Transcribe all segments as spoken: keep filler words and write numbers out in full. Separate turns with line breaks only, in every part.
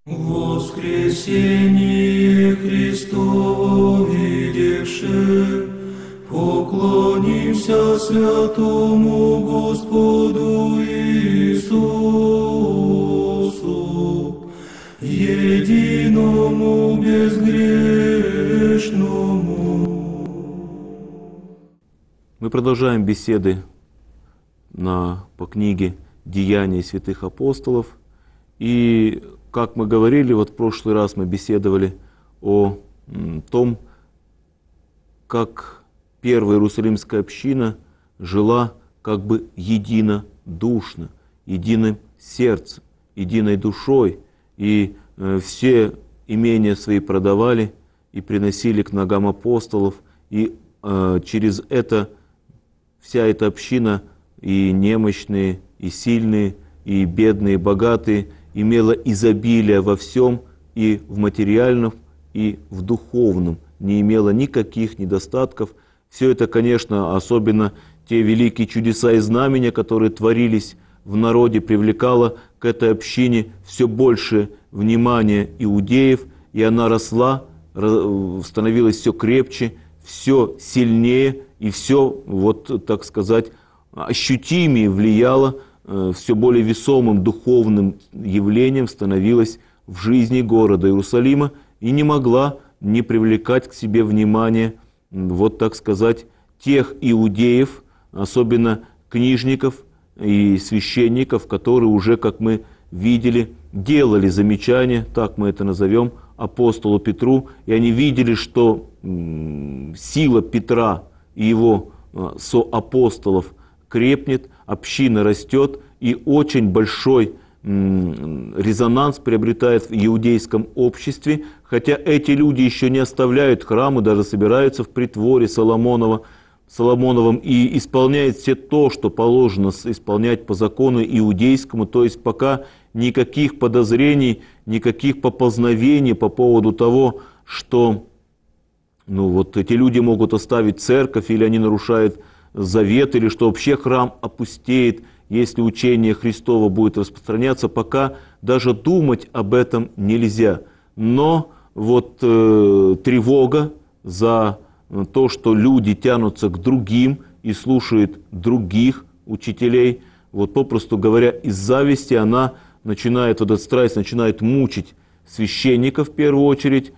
Воскресение Христово видевши, поклонимся святому Господу Иисусу, единому безгрешному.
Мы продолжаем беседы на, по книге «Деяния святых апостолов». И, как мы говорили, вот в прошлый раз мы беседовали о том, как первая Иерусалимская община жила как бы единодушно, единым сердцем, единой душой. И э, все имения свои продавали и приносили к ногам апостолов. И э, через это вся эта община, и немощные, и сильные, и бедные, и богатые, имела изобилие во всем, и в материальном, и в духовном, не имела никаких недостатков. Все это, конечно, особенно те великие чудеса и знамения, которые творились в народе, привлекало к этой общине все больше внимания иудеев, и она росла, становилась все крепче, все сильнее, и все, вот, так сказать, ощутимее влияло, все более весомым духовным явлением становилась в жизни города Иерусалима и не могла не привлекать к себе внимание, вот так сказать, тех иудеев, особенно книжников и священников, которые уже, как мы видели, делали замечания, так мы это назовем, апостолу Петру, и они видели, что сила Петра и его соапостолов крепнет, община растет, и очень большой резонанс приобретает в иудейском обществе, хотя эти люди еще не оставляют храмы, даже собираются в притворе Соломонова, Соломоновом и исполняют все то, что положено исполнять по закону иудейскому, то есть пока никаких подозрений, никаких поползновений по поводу того, что ну, вот эти люди могут оставить церковь, или они нарушают завет, или что вообще храм опустеет, если учение Христово будет распространяться, пока даже думать об этом нельзя. Но вот э, тревога за то, что люди тянутся к другим и слушают других учителей, вот попросту говоря, из зависти она начинает, вот эта страсть начинает мучить священников в первую очередь,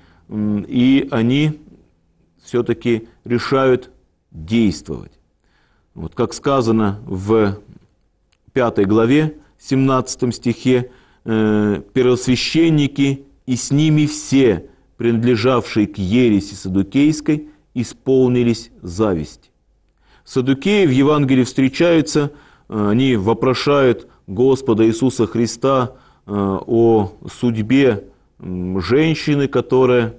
и они все-таки решают действовать. Вот как сказано в пятой главе, семнадцатом стихе, э, «Первосвященники и с ними все, принадлежавшие к ереси саддукейской, исполнились зависти». Саддукеи в Евангелии встречаются, они вопрошают Господа Иисуса Христа э, о судьбе женщины, которая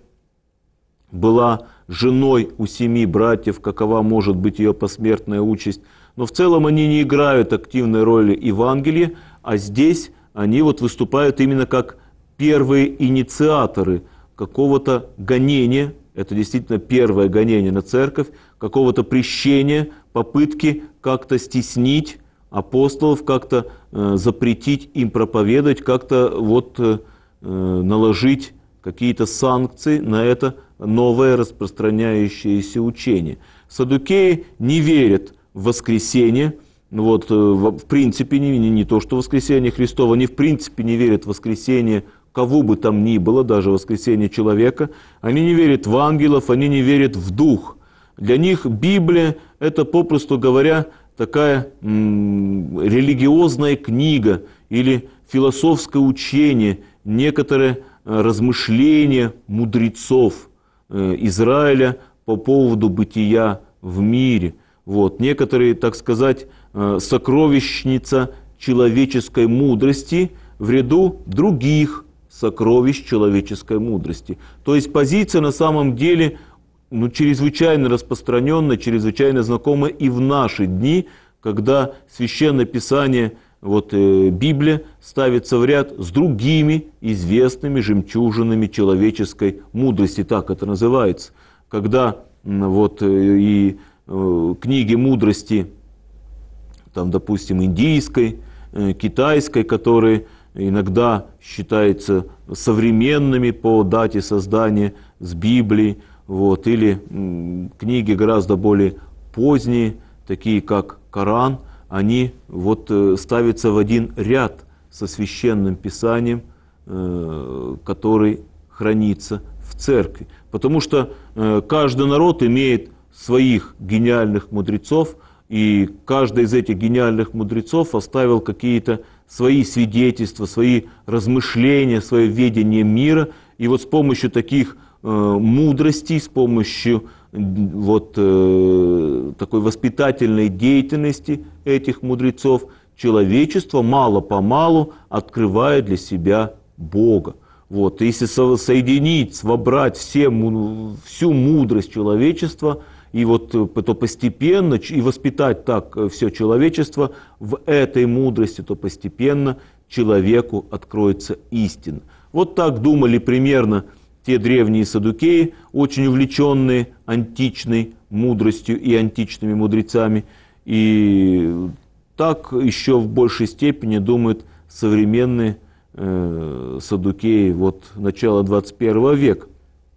была женой у семи братьев, какова может быть ее посмертная участь. Но в целом они не играют активной роли Евангелия, а здесь они вот выступают именно как первые инициаторы какого-то гонения, это действительно первое гонение на церковь, какого-то прещения, попытки как-то стеснить апостолов, как-то э, запретить им проповедовать, как-то вот э, наложить какие-то санкции на это новое распространяющееся учение. Саддукеи не верят в воскресение, вот, в принципе, не, не то, что воскресение Христово, они в принципе не верят в воскресение кого бы там ни было, даже воскресение человека. Они не верят в ангелов, они не верят в дух. Для них Библия – это, попросту говоря, такая м, религиозная книга или философское учение, некоторые размышления мудрецов Израиля по поводу бытия в мире. Вот. Некоторые, так сказать, сокровищница человеческой мудрости в ряду других сокровищ человеческой мудрости. То есть позиция на самом деле ну, чрезвычайно распространенная, чрезвычайно знакомая и в наши дни, когда Священное Писание, вот, э, Библия, ставится в ряд с другими известными жемчужинами человеческой мудрости, так это называется. Когда вот, э, и э, книги мудрости, там, допустим, индийской, э, китайской, которые иногда считаются современными по дате создания с Библией, вот, или м, книги гораздо более поздние, такие как Коран, они вот, э, ставятся в один ряд со священным писанием, э, который хранится в церкви. Потому что э, каждый народ имеет своих гениальных мудрецов, и каждый из этих гениальных мудрецов оставил какие-то свои свидетельства, свои размышления, свое видение мира. И вот с помощью таких э, мудростей, с помощью вот, э, такой воспитательной деятельности этих мудрецов, человечество мало-помалу открывает для себя Бога. Вот. Если соединить, вобрать все, всю мудрость человечества, и вот то постепенно, и воспитать так все человечество в этой мудрости, то постепенно человеку откроется истина. Вот так думали примерно те древние саддукеи, очень увлеченные античной мудростью и античными мудрецами. И так еще в большей степени думают современные э, саддукеи вот, начала двадцать первого века.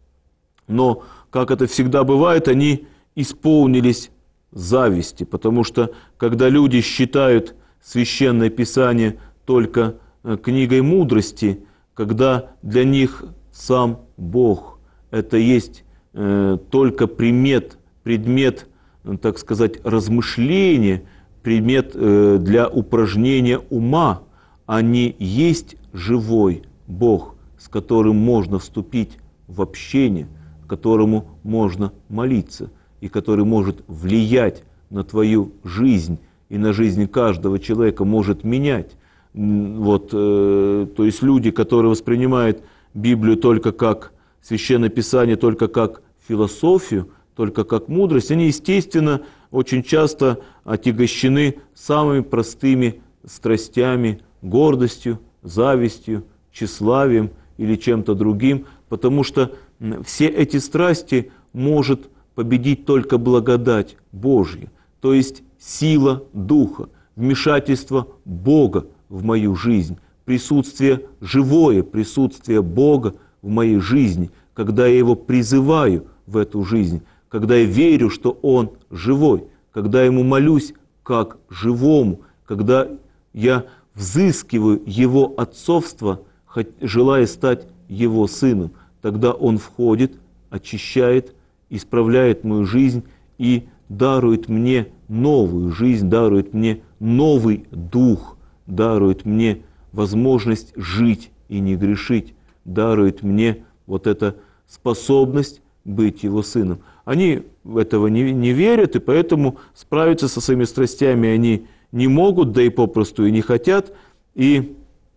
Но, как это всегда бывает, они исполнились зависти, потому что когда люди считают Священное Писание только книгой мудрости, когда для них сам Бог это есть э, только предмет, предмет, так сказать, размышления, предмет э, для упражнения ума, а не есть живой Бог, с которым можно вступить в общение, которому можно молиться, и который может влиять на твою жизнь и на жизнь каждого человека, может менять. Вот, э, то есть люди, которые воспринимают Библию только как Священное Писание, только как философию, только как мудрость, они, естественно, очень часто отягощены самыми простыми страстями, гордостью, завистью, тщеславием или чем-то другим, потому что все эти страсти может победить только благодать Божья, то есть сила Духа, вмешательство Бога в мою жизнь, присутствие живое, присутствие Бога в моей жизни, когда я Его призываю в эту жизнь, когда я верю, что Он живой, когда я Ему молюсь как живому, когда я взыскиваю Его отцовство, желая стать Его сыном, тогда Он входит, очищает, исправляет мою жизнь и дарует мне новую жизнь, дарует мне новый дух, дарует мне возможность жить и не грешить, дарует мне вот эта способность быть Его сыном. Они этого не, не верят, и поэтому справиться со своими страстями они не могут, да и попросту и не хотят, и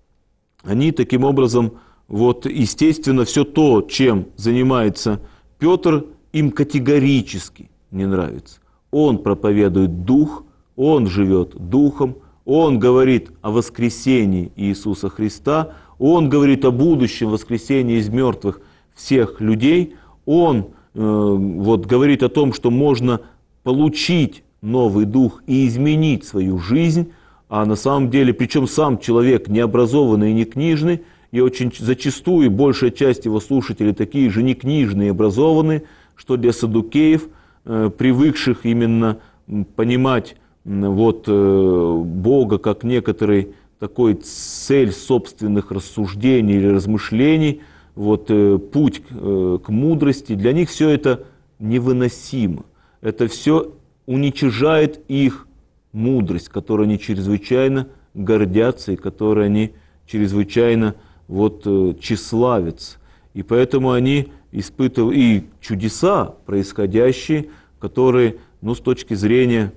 они таким образом, вот, естественно, все то, чем занимается Петр, им категорически не нравится. Он проповедует Дух, он живет Духом, он говорит о воскресении Иисуса Христа, он говорит о будущем воскресении из мертвых всех людей, он э, вот, говорит о том, что можно получить новый Дух и изменить свою жизнь, а на самом деле, причем сам человек необразованный и не книжный, и очень зачастую большая часть его слушателей такие же не книжные и образованные, что для саддукеев, э, привыкших именно понимать э, вот, э, Бога как некоторый такой цель собственных рассуждений или размышлений, вот, э, путь э, к мудрости, для них все это невыносимо. Это все уничижает их мудрость, которой они чрезвычайно гордятся и которой они чрезвычайно вот, э, тщеславятся. И поэтому они испытывают и чудеса происходящие, которые, ну, с точки зрения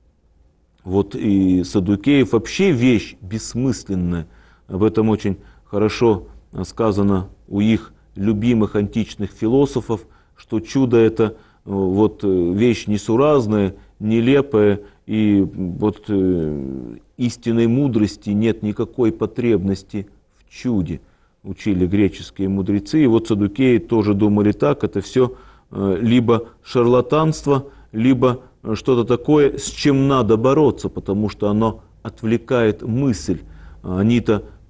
вот, и саддукеев, вообще вещь бессмысленная. Об этом очень хорошо сказано у их любимых античных философов, что чудо – это вот, вещь несуразная, нелепая, и вот, э, истинной мудрости нет никакой потребности в чуде, учили греческие мудрецы. И вот саддукеи тоже думали так, это все э, либо шарлатанство, либо что-то такое, с чем надо бороться, потому что оно отвлекает мысль. Они-то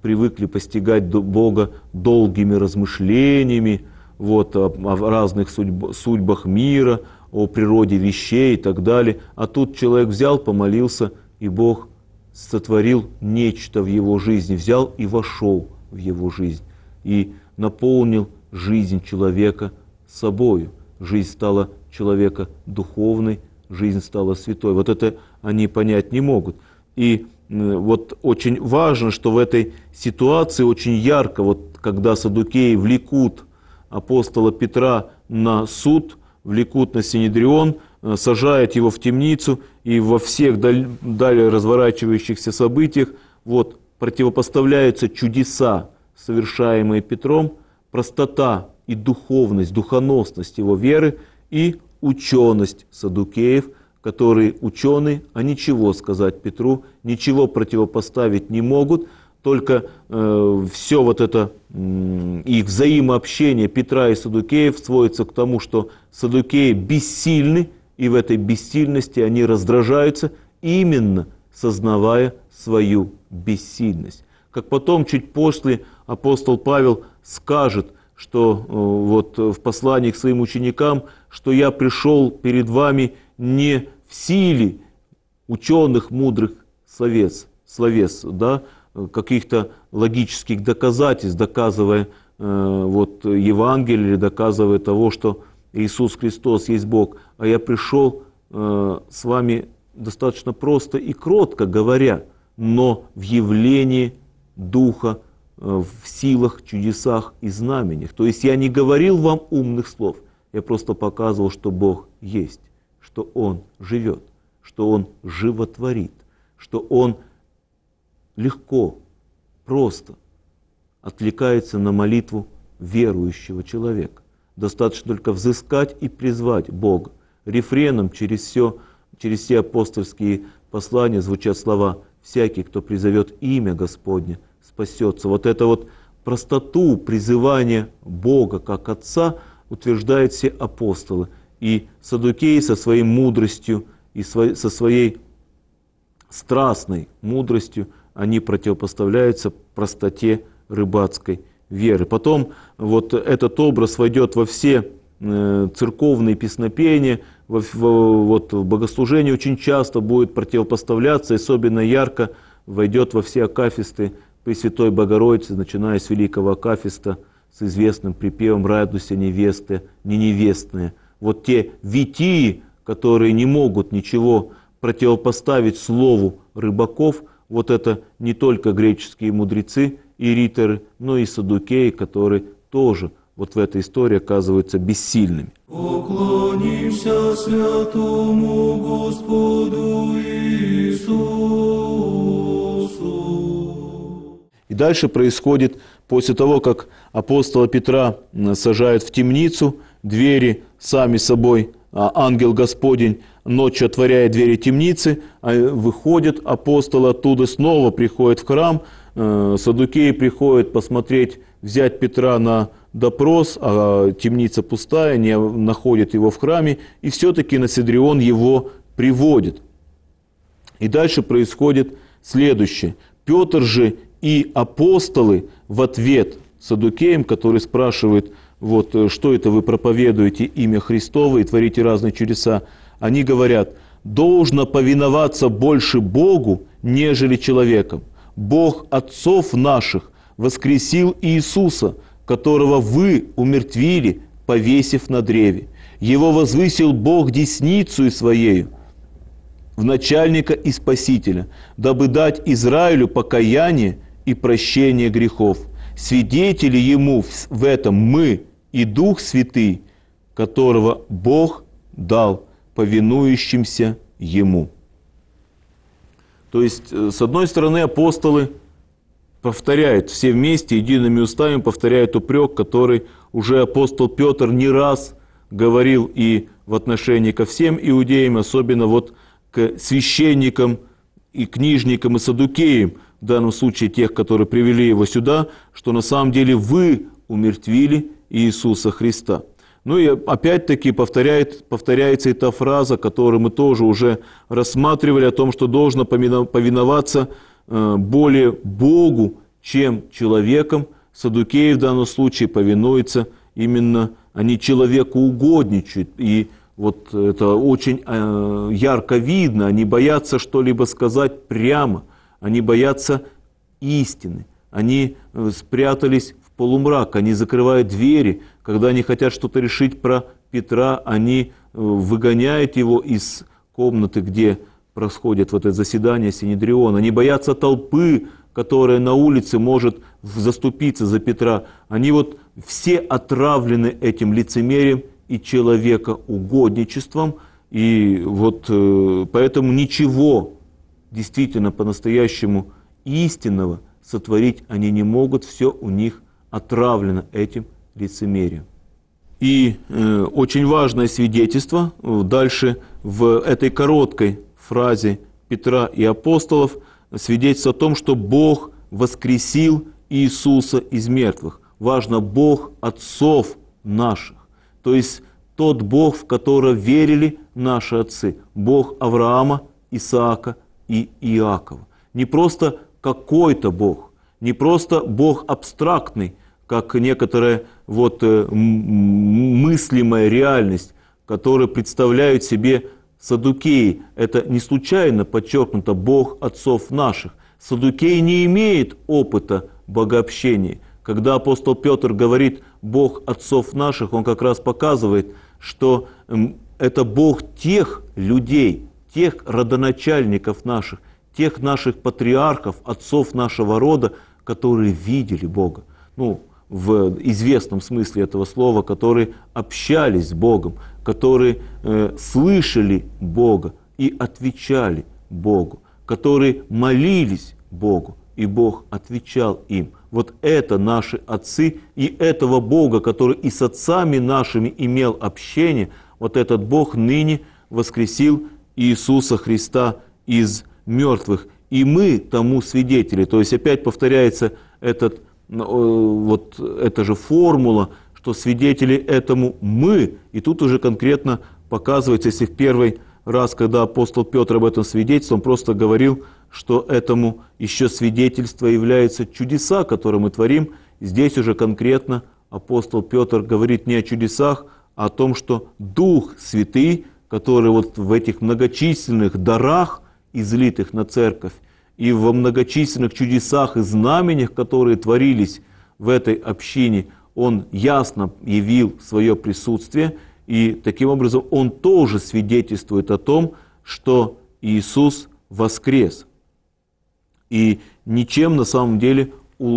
привыкли постигать Бога долгими размышлениями вот, о, о разных судьб, судьбах мира, о природе вещей и так далее. А тут человек взял, помолился, и Бог сотворил нечто в его жизни, взял и вошел в его жизнь, и наполнил жизнь человека собою. Жизнь стала человека духовной, жизнь стала святой. Вот это они понять не могут. И вот очень важно, что в этой ситуации очень ярко, вот когда саддукеи влекут апостола Петра на суд, влекут на Синедрион, сажают его в темницу, и во всех далее разворачивающихся событиях вот, противопоставляются чудеса, совершаемые Петром, простота и духовность, духоносность его веры и ученость саддукеев, которые ученые, а ничего сказать Петру, ничего противопоставить не могут, только э, все вот это э, их взаимообщение Петра и саддукеев сводится к тому, что саддукеи бессильны, и в этой бессильности они раздражаются, именно сознавая свою бессильность. Как потом, чуть после, апостол Павел скажет, что э, вот в послании к своим ученикам, что я пришел перед вами не в силе ученых, мудрых словес, словес да, каких-то логических доказательств, доказывая э, вот, Евангелие, или доказывая того, что Иисус Христос есть Бог, а я пришел э, с вами достаточно просто и кротко говоря, но в явлении Духа, э, в силах, чудесах и знамениях. То есть я не говорил вам умных слов, я просто показывал, что Бог есть, что Он живет, что Он животворит, что Он легко, просто откликается на молитву верующего человека. Достаточно только взыскать и призвать Бога. Рефреном через все, через все апостольские послания звучат слова «всякий, кто призовет имя Господне, спасется». Вот это вот простоту призывания Бога как Отца утверждают все апостолы. И саддукеи со своей мудростью и со своей страстной мудростью они противопоставляются простоте рыбацкой веры. Потом вот этот образ войдет во все церковные песнопения, во, вот, в богослужении очень часто будет противопоставляться, особенно ярко войдет во все акафисты Пресвятой Богородицы, начиная с великого акафиста, с известным припевом «Радуйся, невеста, не невестная». Вот те витии, которые не могут ничего противопоставить слову рыбаков, вот это не только греческие мудрецы и риторы, но и саддукеи, которые тоже вот в этой истории оказываются бессильными.
Поклонимся святому Господу Иисусу.
И дальше происходит, после того, как апостола Петра сажают в темницу, двери сами собой, ангел Господень ночью отворяет двери темницы, выходят апостолы оттуда, снова приходят в храм, саддукеи приходят посмотреть, взять Петра на допрос, а темница пустая, не находят его в храме, и все-таки на Синедрион его приводят. И дальше происходит следующее. Петр же и апостолы в ответ саддукеям, которые спрашивают, вот, что это вы проповедуете имя Христово и творите разные чудеса, они говорят, должно повиноваться больше Богу, нежели человеком. Бог отцов наших воскресил Иисуса, которого вы умертвили, повесив на древе. Его возвысил Бог десницею Своею в начальника и спасителя, дабы дать Израилю покаяние и прощение грехов. Свидетели Ему в этом мы и Дух Святый, которого Бог дал повинующимся Ему. То есть, с одной стороны, апостолы повторяют все вместе, едиными устами повторяют упрек, который уже апостол Петр не раз говорил и в отношении ко всем иудеям, особенно вот к священникам и книжникам и саддукеям, в данном случае тех, которые привели его сюда, что на самом деле вы умертвили Иисуса Христа. Ну и опять-таки повторяет, повторяется и та фраза, которую мы тоже уже рассматривали, о том, что должно повиноваться более Богу, чем человеком. Саддукеи в данном случае повинуются именно, они человеку угодничают. И вот это очень э, ярко видно. Они боятся что-либо сказать прямо. Они боятся истины. Они э, спрятались в полумрак. Они закрывают двери. Когда они хотят что-то решить про Петра, они э, выгоняют его из комнаты, где происходит вот это заседание Синедриона. Они боятся толпы, которая на улице может заступиться за Петра. Они вот все отравлены этим лицемерием и человекоугодничеством. И вот э, поэтому ничего действительно по-настоящему истинного сотворить они не могут. Все у них отравлено этим лицемерием. И э, очень важное свидетельство дальше в этой короткой фразе Петра и апостолов, свидетельство о том, что Бог воскресил Иисуса из мертвых. Важно, Бог отцов наших. То есть тот Бог, в которого верили наши отцы. Бог Авраама, Исаака и Иакова. Не просто какой-то Бог, не просто Бог абстрактный, как некоторая вот мыслимая реальность, которую представляют себе саддукеи. Это не случайно подчеркнуто Бог отцов наших. Саддукеи не имеют опыта богообщения. Когда апостол Петр говорит Бог отцов наших, он как раз показывает, что это Бог тех людей, тех родоначальников наших, тех наших патриархов, отцов нашего рода, которые видели Бога. Ну, в известном смысле этого слова, которые общались с Богом, которые э, слышали Бога и отвечали Богу, которые молились Богу, и Бог отвечал им. Вот это наши отцы, и этого Бога, который и с отцами нашими имел общение, вот этот Бог ныне воскресил Иисуса Христа из мертвых. И мы тому свидетели. То есть опять повторяется этот, вот эта же формула, что свидетели этому мы. И тут уже конкретно показывается, если в первый раз, когда апостол Петр об этом свидетельствовал, он просто говорил, что этому еще свидетельство являются чудеса, которые мы творим. Здесь уже конкретно апостол Петр говорит не о чудесах, а о том, что Дух Святый, который вот в этих многочисленных дарах, излитых на церковь, и во многочисленных чудесах и знамениях, которые творились в этой общине, он ясно явил свое присутствие, и таким образом он тоже свидетельствует о том, что Иисус воскрес. И ничем на самом деле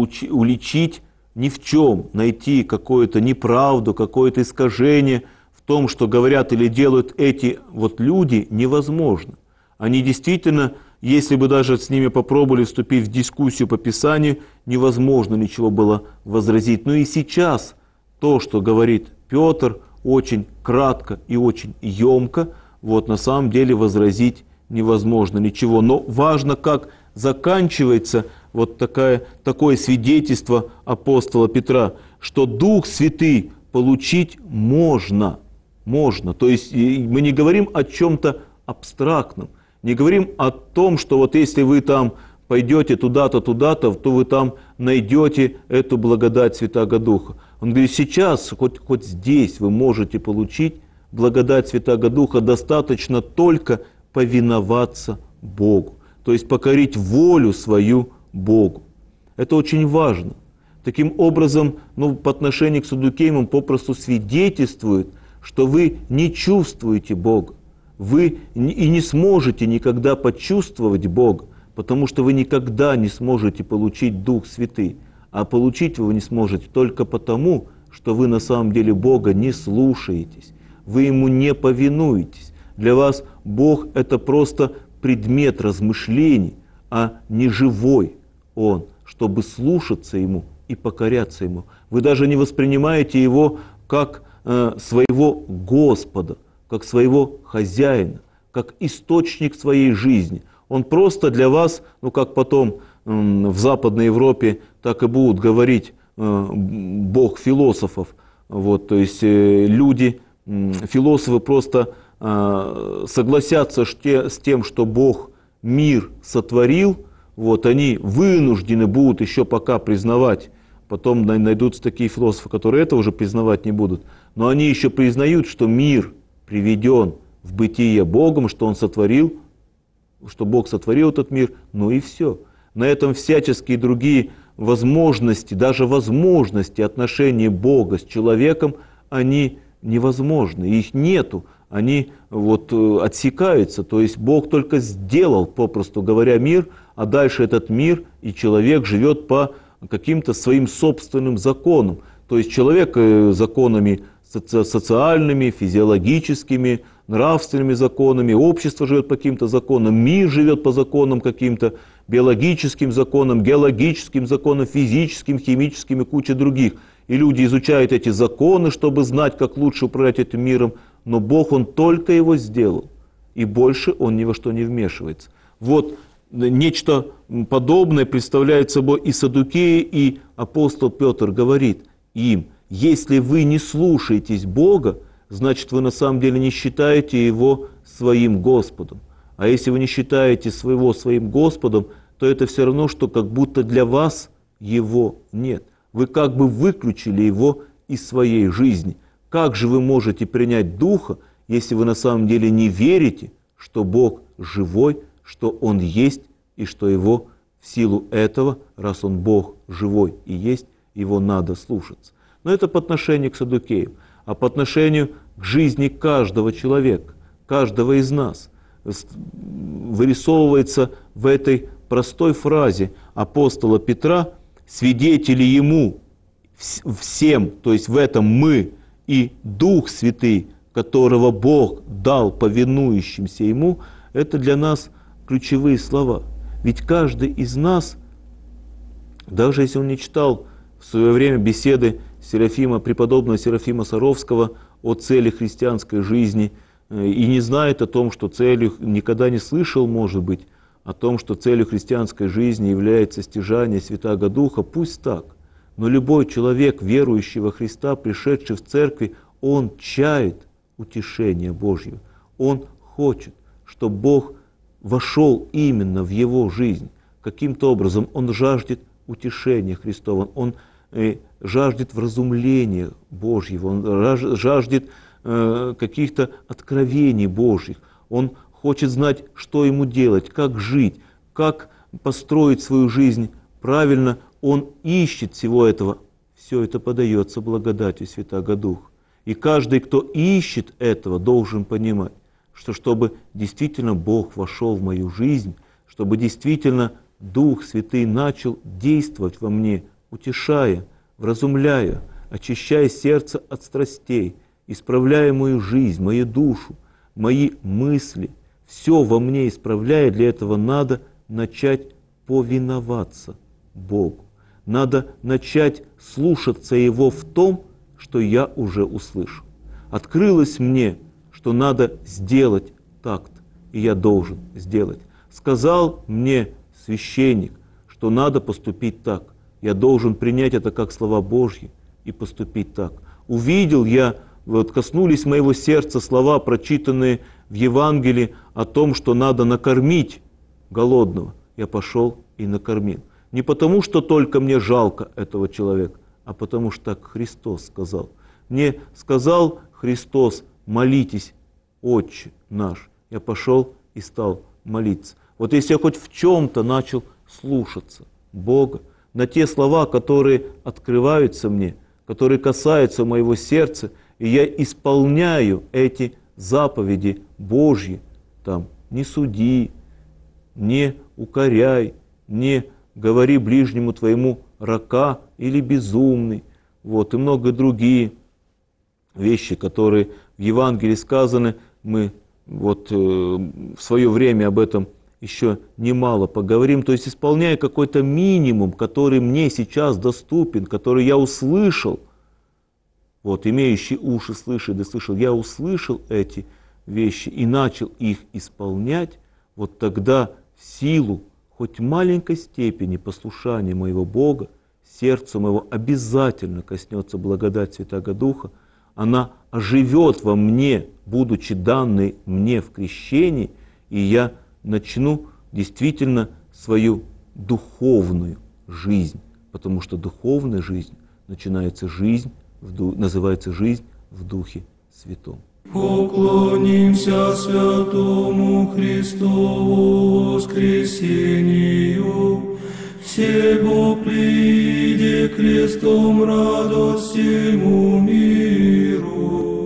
уличить ни в чем, найти какую-то неправду, какое-то искажение в том, что говорят или делают эти вот люди, невозможно. Они действительно, если бы даже с ними попробовали вступить в дискуссию по Писанию, невозможно ничего было возразить. Но и сейчас то, что говорит Петр, очень кратко и очень емко, вот на самом деле возразить невозможно ничего. Но важно, как заканчивается вот такая, такое свидетельство апостола Петра, что Дух Святый получить можно. Можно. То есть мы не говорим о чем-то абстрактном, не говорим о том, что вот если вы там пойдете туда-то, туда-то, то вы там найдете эту благодать Святаго Духа. Он говорит, сейчас, хоть, хоть здесь вы можете получить благодать Святаго Духа, достаточно только повиноваться Богу. То есть покорить волю свою Богу. Это очень важно. Таким образом, ну, по отношению к саддукеям он попросту свидетельствует, что вы не чувствуете Бога. Вы и не сможете никогда почувствовать Бога, потому что вы никогда не сможете получить Дух Святый. А получить вы не сможете только потому, что вы на самом деле Бога не слушаетесь, вы Ему не повинуетесь. Для вас Бог – это просто предмет размышлений, а не живой Он, чтобы слушаться Ему и покоряться Ему. Вы даже не воспринимаете Его как э, своего Господа, как своего хозяина, как источник своей жизни. Он просто для вас, ну как потом э, в Западной Европе так и будут говорить э, Бог философов. Вот, то есть э, люди, э, философы просто э, согласятся с тем, что Бог мир сотворил, вот, они вынуждены будут еще пока признавать, потом найдутся такие философы, которые это уже признавать не будут, но они еще признают, что мир приведен в бытие Богом, что Он сотворил, что Бог сотворил этот мир, ну и все. На этом всяческие другие возможности, даже возможности отношения Бога с человеком, они невозможны, их нету, они вот отсекаются. То есть Бог только сделал, попросту говоря, мир, а дальше этот мир и человек живет по каким-то своим собственным законам. То есть человек законами социальными, физиологическими, нравственными законами, общество живет по каким-то законам, мир живет по законам каким-то, биологическим законам, геологическим законам, физическим, химическим и куча других. И люди изучают эти законы, чтобы знать, как лучше управлять этим миром, но Бог, Он только его сделал, и больше Он ни во что не вмешивается. Вот нечто подобное представляет собой и Саддукеи, и апостол Петр говорит им: если вы не слушаетесь Бога, значит, вы на самом деле не считаете Его своим Господом. А если вы не считаете своего своим Господом, то это все равно, что как будто для вас Его нет. Вы как бы выключили Его из своей жизни. Как же вы можете принять Духа, если вы на самом деле не верите, что Бог живой, что Он есть, и что Его в силу этого, раз Он Бог живой и есть, Его надо слушаться. Но это по отношению к Саддукеям. А по отношению к жизни каждого человека, каждого из нас, вырисовывается в этой простой фразе апостола Петра: свидетели Ему всем, то есть в этом мы и Дух Святый, которого Бог дал повинующимся Ему, это для нас ключевые слова. Ведь каждый из нас, даже если он не читал в свое время беседы Серафима, преподобного Серафима Саровского о цели христианской жизни, и не знает о том, что целью, никогда не слышал, может быть, о том, что целью христианской жизни является стяжание Святаго Духа, пусть так. Но любой человек, верующий во Христа, пришедший в церкви, он чает утешения Божьего. Он хочет, чтобы Бог вошел именно в его жизнь. Каким-то образом он жаждет утешения Христова, он э, жаждет вразумления Божьего, он жаждет э, каких-то откровений Божьих. Он хочет знать, что ему делать, как жить, как построить свою жизнь правильно. Он ищет всего этого. Все это подается благодатью Святаго Духа. И каждый, кто ищет этого, должен понимать, что чтобы действительно Бог вошел в мою жизнь, чтобы действительно Дух Святый начал действовать во мне, утешая, вразумляя, очищая сердце от страстей, исправляя мою жизнь, мою душу, мои мысли, все во мне исправляя, для этого надо начать повиноваться Богу. Надо начать слушаться Его в том, что я уже услышал. Открылось мне, что надо сделать так-то, и я должен сделать. Сказал мне священник, что надо поступить так. Я должен принять это как слова Божьи и поступить так. Увидел я, вот коснулись моего сердца слова, прочитанные в Евангелии о том, что надо накормить голодного. Я пошел и накормил. Не потому, что только мне жалко этого человека, а потому что так Христос сказал. Мне сказал Христос: молитесь, Отче наш. Я пошел и стал молиться. Вот если я хоть в чем-то начал слушаться Бога, на те слова, которые открываются мне, которые касаются моего сердца, и я исполняю эти заповеди Божьи, там, не суди, не укоряй, не говори ближнему твоему рака или безумный, вот, и много другие вещи, которые в Евангелии сказаны. Мы вот э, в свое время об этом еще немало поговорим. То есть исполняя какой-то минимум, который мне сейчас доступен, который я услышал, вот, имеющий уши слышит, да слышал, я услышал эти вещи и начал их исполнять, вот тогда в силу хоть маленькой степени послушания моего Бога, сердцу моего обязательно коснется благодать Святаго Духа, она оживет во мне, будучи данной мне в крещении, и я начну действительно свою духовную жизнь, потому что духовная жизнь начинается жизнь, в ду... называется жизнь в Духе Святом.
Поклонимся святому Христову воскресению, сего прииде крестом радость всему миру.